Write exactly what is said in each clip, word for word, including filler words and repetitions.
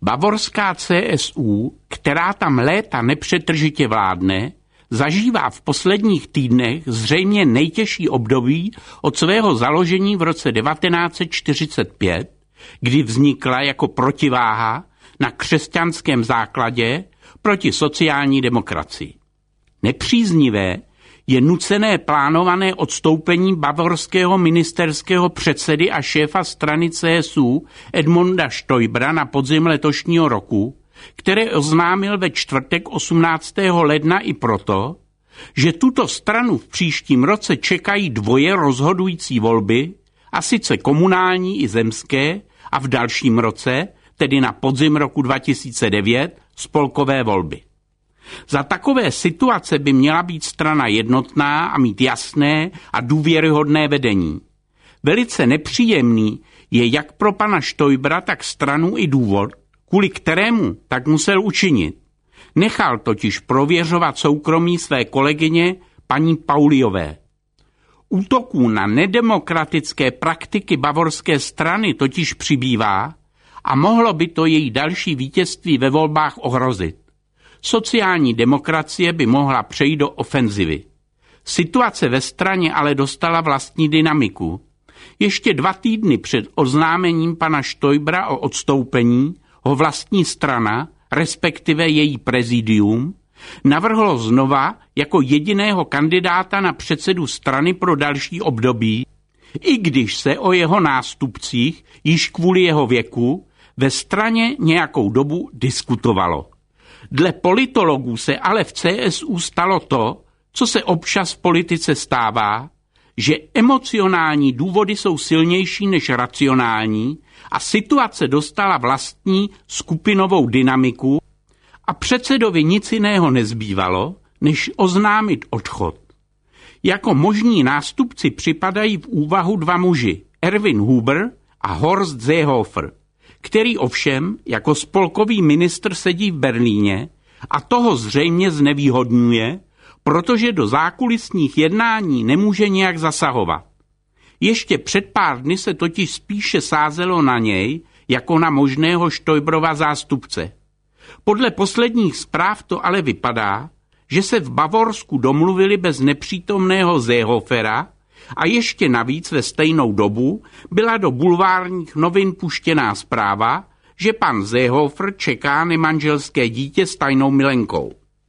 Bavorská C S U, která tam léta nepřetržitě vládne, zažívá v posledních týdnech zřejmě nejtěžší období od svého založení v roce devatenáct set čtyřicet pět, kdy vznikla jako protiváha na křesťanském základě proti sociální demokracii. Nepříznivé je nucené plánované odstoupení bavorského ministerského předsedy a šéfa strany C S U Edmunda Stoibera na podzim letošního roku, které oznámil ve čtvrtek osmnáctého ledna i proto, že tuto stranu v příštím roce čekají dvoje rozhodující volby, a sice komunální i zemské, a v dalším roce, tedy na podzim roku dva tisíce devět, spolkové volby. Za takové situace by měla být strana jednotná a mít jasné a důvěryhodné vedení. Velice nepříjemný je jak pro pana Stoibera, tak stranu i důvod, kvůli kterému tak musel učinit. Nechal totiž prověřovat soukromí své kolegyně paní Pauliové. Útoků na nedemokratické praktiky bavorské strany totiž přibývá a mohlo by to její další vítězství ve volbách ohrozit. Sociální demokracie by mohla přejít do ofenzivy. Situace ve straně ale dostala vlastní dynamiku. Ještě dva týdny před oznámením pana Stoibera o odstoupení ho vlastní strana, respektive její prezidium, navrhlo znova jako jediného kandidáta na předsedu strany pro další období, i když se o jeho nástupcích již kvůli jeho věku ve straně nějakou dobu diskutovalo. Dle politologů se ale v C S U stalo to, co se občas v politice stává, že emocionální důvody jsou silnější než racionální a situace dostala vlastní skupinovou dynamiku a předsedovi nic jiného nezbývalo, než oznámit odchod. Jako možní nástupci připadají v úvahu dva muži, Erwin Huber a Horst Seehofer, který ovšem jako spolkový ministr sedí v Berlíně a toho zřejmě znevýhodňuje, protože do zákulisních jednání nemůže nějak zasahovat. Ještě před pár dny se totiž spíše sázelo na něj jako na možného Stoiberova zástupce. Podle posledních zpráv to ale vypadá, že se v Bavorsku domluvili bez nepřítomného Seehofera a ještě navíc ve stejnou dobu byla do bulvárních novin puštěná zpráva, že pan Seehofer čeká nemanželské dítě s tajnou milenkou.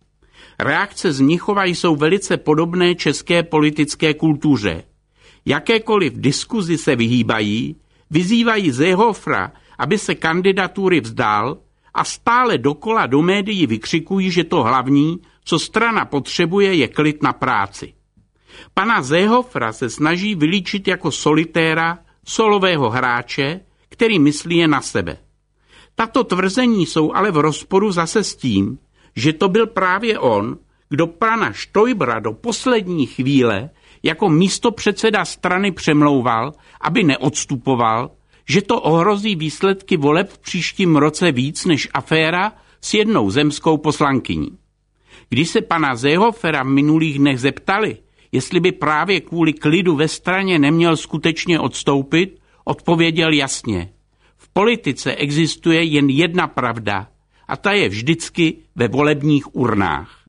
Reakce z Mnichova jsou velice podobné české politické kultuře. Jakékoliv diskuzi se vyhýbají, vyzývají Seehofera, aby se kandidatury vzdal a stále dokola do médií vykřikují, že to hlavní, co strana potřebuje, je klid na práci. Pana Seehofera se snaží vylíčit jako solitéra, solového hráče, který myslí jen na sebe. Tato tvrzení jsou ale v rozporu zase s tím, že to byl právě on, kdo pana Stoibera do poslední chvíle jako místopředseda strany přemlouval, aby neodstupoval, že to ohrozí výsledky voleb v příštím roce víc než aféra s jednou zemskou poslankyní. Když se pana Seehofera v minulých dnech zeptali, jestli by právě kvůli klidu ve straně neměl skutečně odstoupit, odpověděl jasně. V politice existuje jen jedna pravda a ta je vždycky ve volebních urnách.